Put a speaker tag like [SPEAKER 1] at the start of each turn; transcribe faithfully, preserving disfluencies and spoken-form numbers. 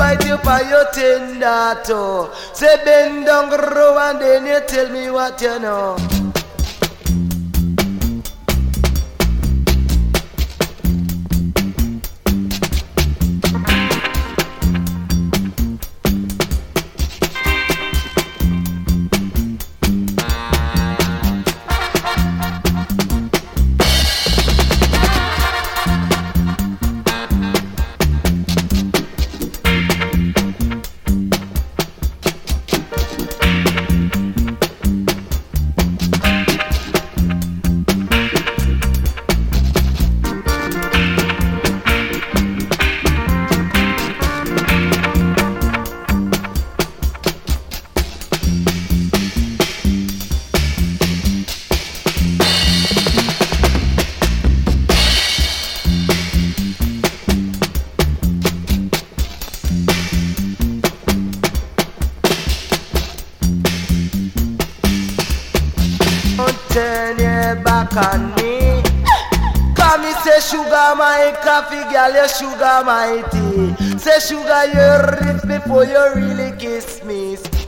[SPEAKER 1] invite you for your tender toe. Say bend down, grow, and then you tell me what you know. Turn your back on me. Come me say sugar my coffee, girl, you sugar my tea. Say sugar you're rich before you really kiss me.